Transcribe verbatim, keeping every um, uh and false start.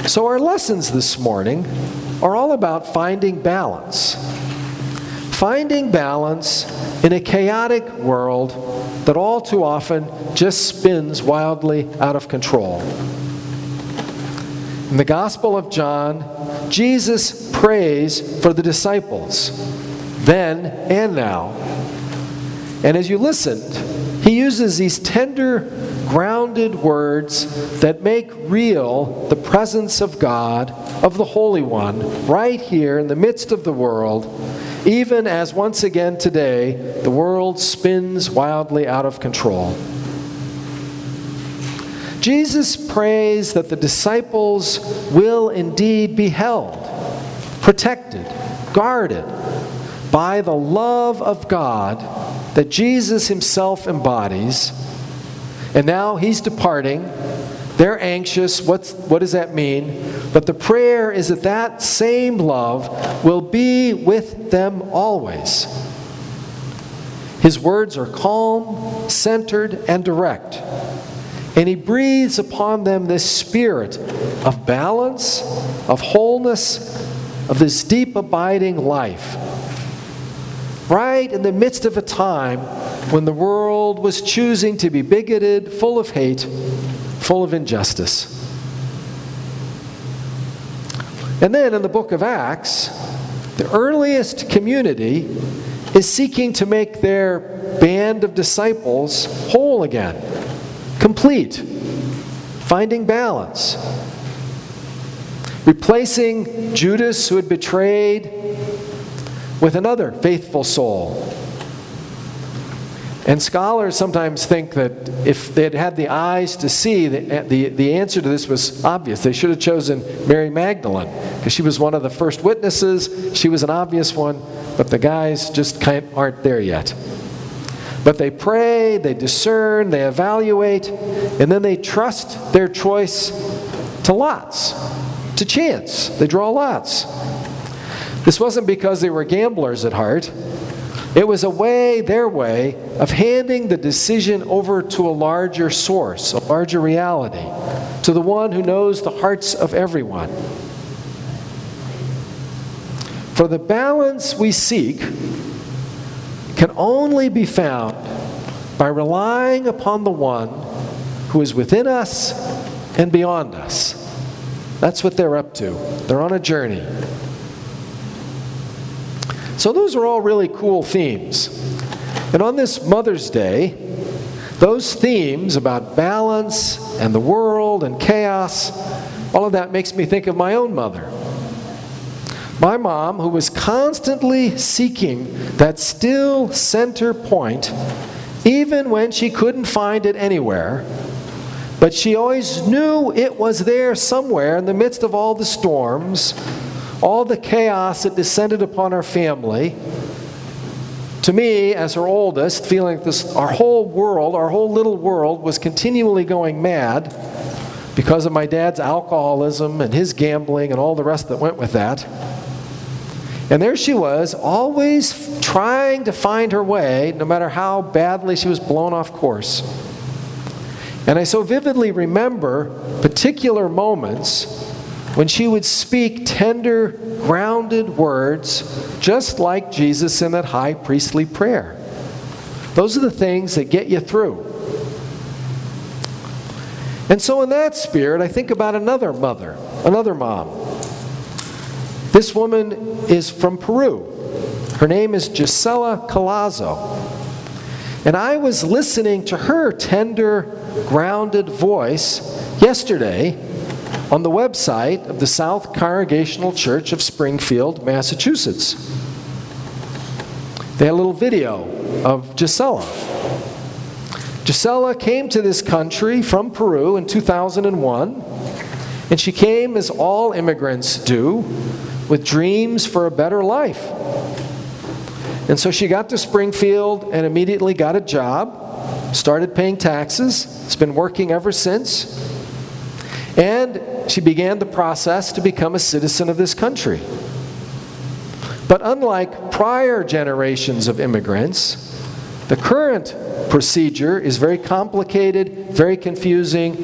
So our lessons this morning are all about finding balance. Finding balance in a chaotic world that all too often just spins wildly out of control. In the Gospel of John, Jesus prays for the disciples, then and now. And as you listened, he uses these tender, grounded words that make real the presence of God, of the Holy One, right here in the midst of the world, even as once again today the world spins wildly out of control. Jesus prays that the disciples will indeed be held, protected, guarded by the love of God that Jesus himself embodies. And now he's departing. They're anxious. What's, what does that mean? But the prayer is that that same love will be with them always. His words are calm, centered, and direct. And he breathes upon them this spirit of balance, of wholeness, of this deep abiding life. Right in the midst of a time when the world was choosing to be bigoted, full of hate, full of injustice. And then in the book of Acts, the earliest community is seeking to make their band of disciples whole again, complete, finding balance, replacing Judas, who had betrayed, with another faithful soul. And scholars sometimes think that if they had had the eyes to see, the, the, the answer to this was obvious. They should have chosen Mary Magdalene, because she was one of the first witnesses. She was an obvious one, but the guys just kind of aren't there yet. But they pray, they discern, they evaluate, and then they trust their choice to lots, to chance. They draw lots. This wasn't because they were gamblers at heart. It was a way, their way, of handing the decision over to a larger source, a larger reality, to the one who knows the hearts of everyone. For the balance we seek can only be found by relying upon the one who is within us and beyond us. That's what they're up to. They're on a journey. So those are all really cool themes. And on this Mother's Day, those themes about balance and the world and chaos, all of that makes me think of my own mother. My mom, who was constantly seeking that still center point, even when she couldn't find it anywhere, but she always knew it was there somewhere in the midst of all the storms, all the chaos that descended upon our family. To me, as her oldest, feeling this, our whole world, our whole little world was continually going mad because of my dad's alcoholism and his gambling and all the rest that went with that. And there she was, always trying to find her way, no matter how badly she was blown off course. And I so vividly remember particular moments when she would speak tender, grounded words, just like Jesus in that high priestly prayer. Those are the things that get you through. And so in that spirit, I think about another mother, another mom. This woman is from Peru. Her name is Gisela Colazo. And I was listening to her tender, grounded voice yesterday on the website of the South Congregational Church of Springfield, Massachusetts. They had a little video of Gisela. Gisela came to this country from Peru in two thousand one, and she came as all immigrants do, with dreams for a better life. And so she got to Springfield and immediately got a job, started paying taxes, has been working ever since, and she began the process to become a citizen of this country. But unlike prior generations of immigrants, the current procedure is very complicated, very confusing,